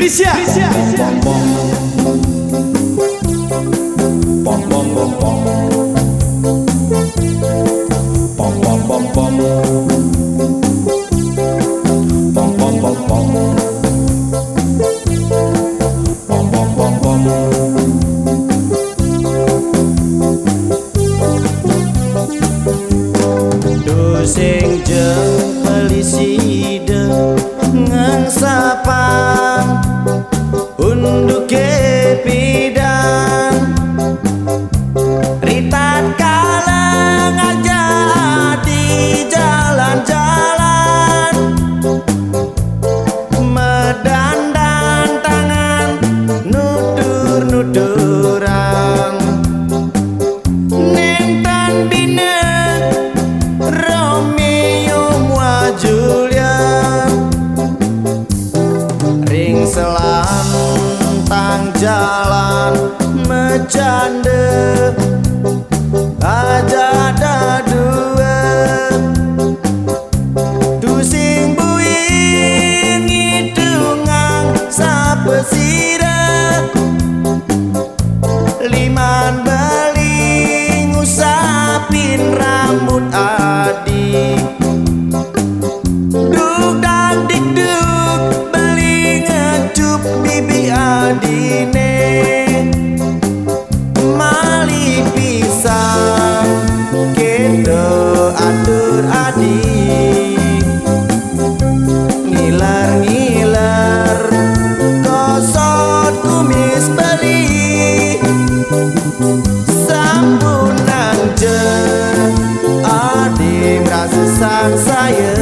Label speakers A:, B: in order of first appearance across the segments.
A: Prisya.
B: Pom pom pom pom. Pom pom pom pom. Pom pom pom pom. Pom pom pom pom.
A: Doseng jeung peliside ngan sapang unduk kepidan ritat kalang aja di jalan-jalan medandan tangan nudur-nuduran nentan bina Romeo mua Julia ring selantang jalan mecande aja ada dua tusing buing hidungang sapesira liman beling usapin rambut adi duk dak dik duk beli ngecup bibi adine mali pisang kendo atur adi ngiler-ngiler kosot kumis beli sambunan je adi merasa sang saya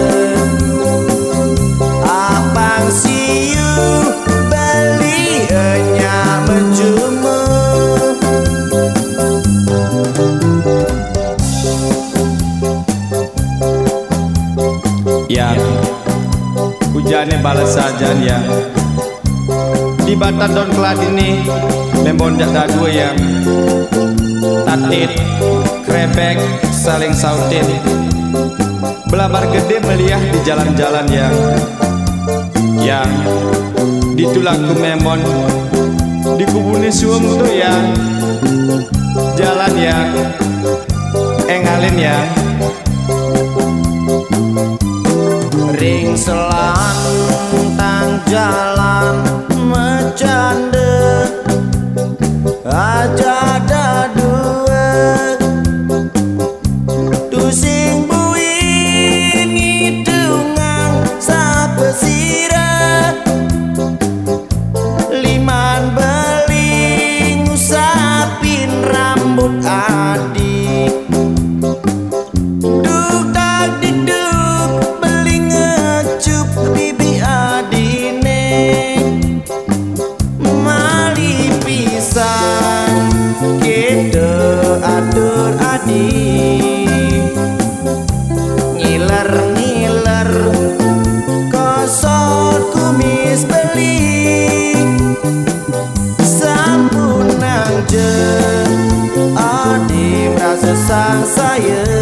A: abang siu beli enya menjumu
B: Yang hujannya balas saja yang di Batan Don Kelad ini membondak dua yang tatit krebek saling sautin belabar gede meliah di jalan-jalan yang ditulaku memon di kubuni suam tuh yang jalan yang engalin yang
A: ring selantang jalan mecande aja ada dua tusing buing hidungang sapesira liman beling usapin rambut adi duk dak diduk beli ngecup bibi adine mali pisang kendo atur adi ngiler-ngiler kosot kumis beli sampunang je adi merasa sang saya